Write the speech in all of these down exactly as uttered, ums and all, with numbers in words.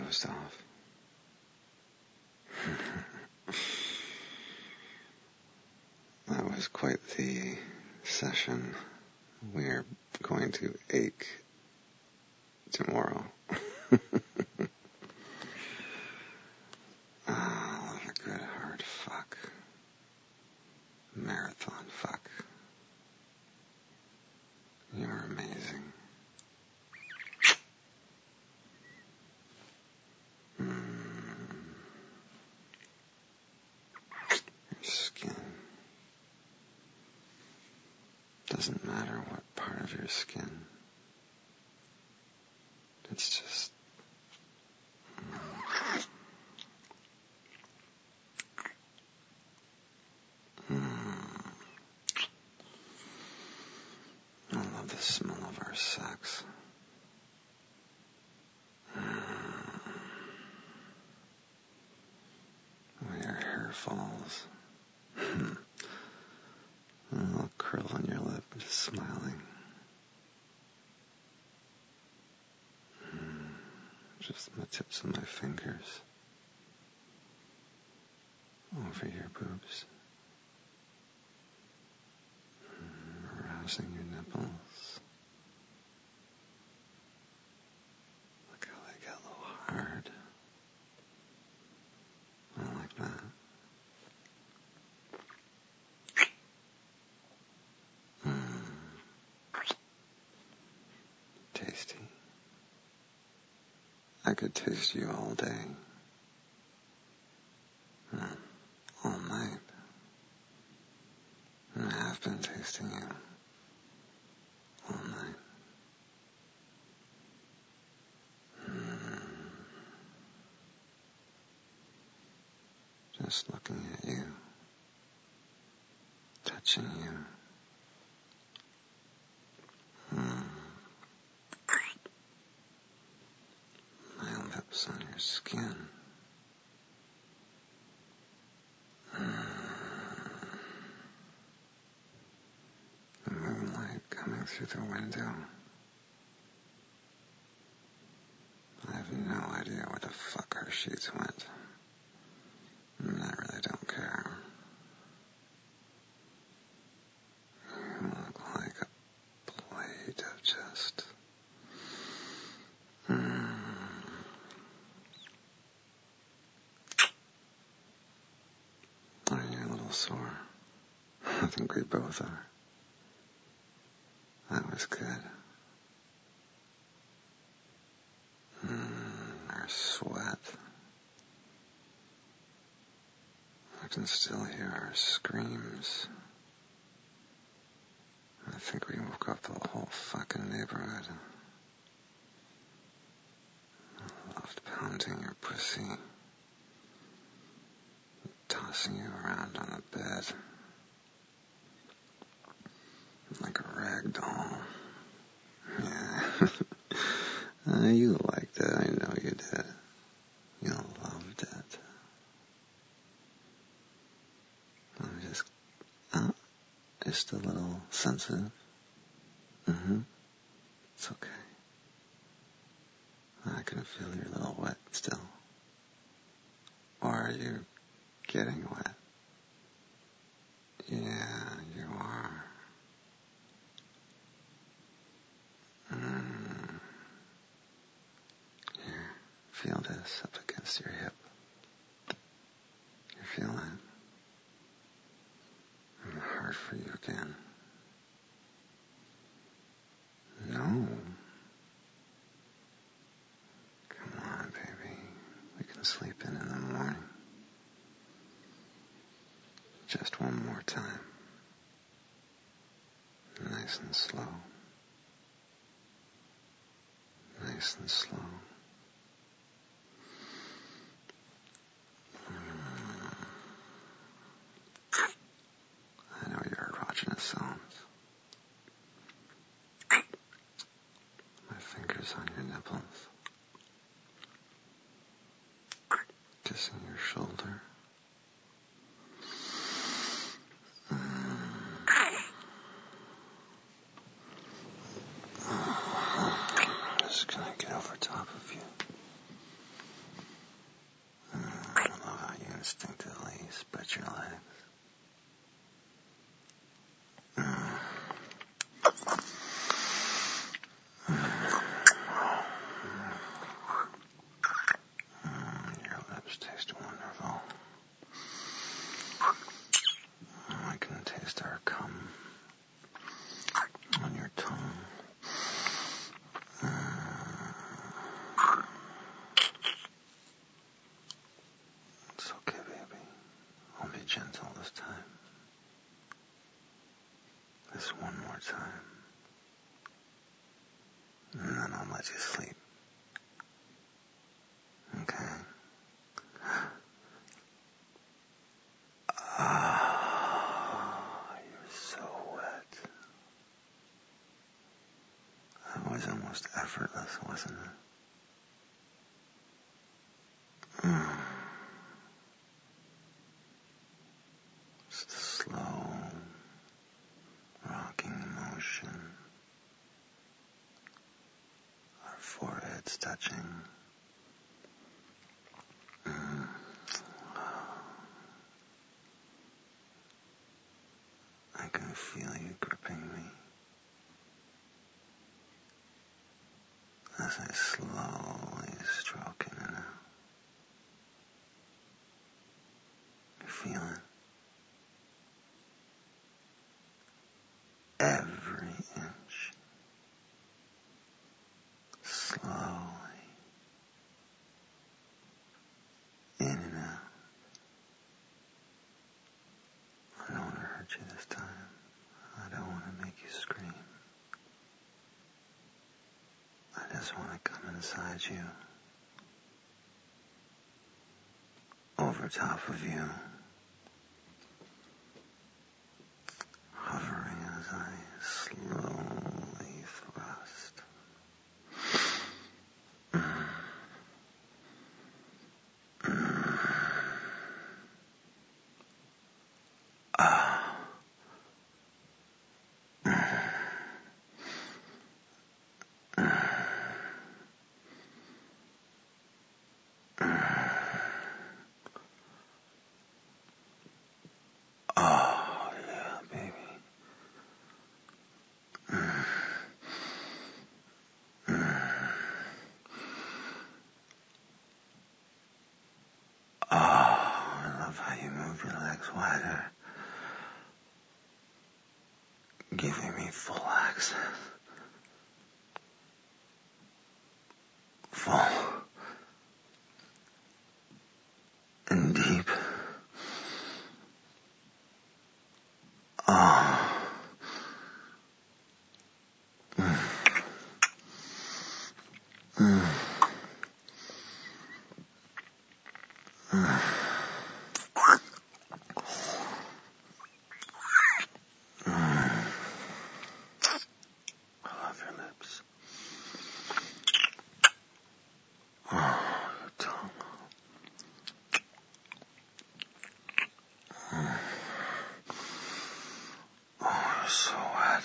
dozed off. That was quite the session. We're going to ache tomorrow. Ah, what a good hard fuck. Marathon fuck. You're amazing. Mm. Your skin. Doesn't matter what part of your skin. It's just... Mm. I love the smell of our sex. Mm. When your hair falls. A little curl on your lip, just smiling. Mm. Just the tips of my fingers. Over your boobs. Mm. Arousing your nipples. Look how they get a little hard. I like that. Tasty. I could taste you all day. Mm. All night. And I have been tasting you all night. Mm. Just looking at you. Touching you. Mm. My lips on your skin. Mm. The moonlight coming through the window. I have no idea where the fuck our sheets went. And I really don't care. You look like a plate of just... Mm. Are you a little sore? I think we both are. That was good. Mm, our sweat. I can still hear our screams. I think we woke up the whole fucking neighborhood. I loved pounding your pussy. Tossing you around on the bed. Like a rag doll. Yeah. uh, you liked it. I know you did. You loved it. I'm just, uh, just a little sensitive. Mm-hmm. It's okay. I can feel your little wet still. Or are you getting wet? Yeah, you are. Mm. Here, feel this up against your hip. You feel it? I'm hard for you again. No. Come on, baby. We can sleep in in the morning. Just one more time. Nice and slow. Nice and slow. I know your erogenous sounds. My fingers on your nipples. Kissing your shoulder. I'm just gonna get over top of you. come on your tongue. It's okay, baby. I'll be gentle this time. This one more time. And then I'll let you sleep. Okay? Ah, you're so wet. That was almost effortless, wasn't it? Mm. Just a slow, rocking motion. Our foreheads touching. Mm. I can feel you gripping me as I slowly stroke in and out. You feel it? Every inch. Slowly. In and out. I don't want to hurt you this time. I don't want to make you scream. I just want to come inside you. Over top of you. Hovering as I slowly thrust. Mm. Mm. Ah. Mm. Oh, yeah, baby. Mm. Mm. Oh, I love how you move your legs wider, giving me full access. Full and deep. Oh. Mm. Mm. Mm. Mm. I love your lips. Oh, your tongue. Mm. Oh, you're so wet.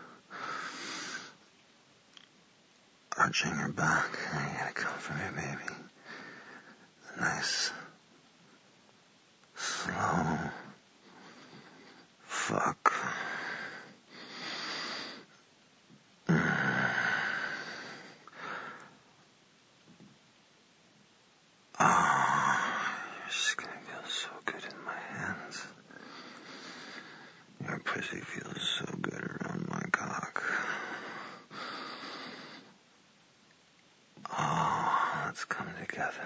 Arching your back. You gotta come for me, baby. Nice, slow fuck. Mm. Oh, your skin feels so good in my hands. Your pussy feels so good around my cock. Oh, let's come together.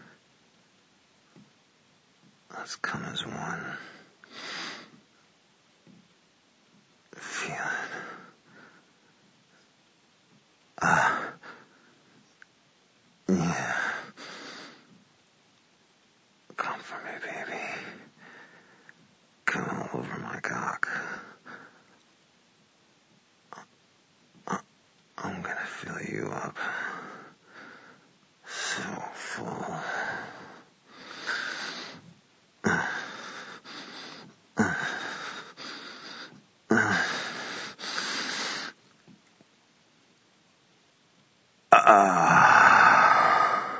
Let's come as one. Feel it. Ah. Yeah. Come for me, baby. Come all over my cock. I'm gonna fill you up. So full. Ah.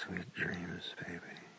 Sweet dreams, baby.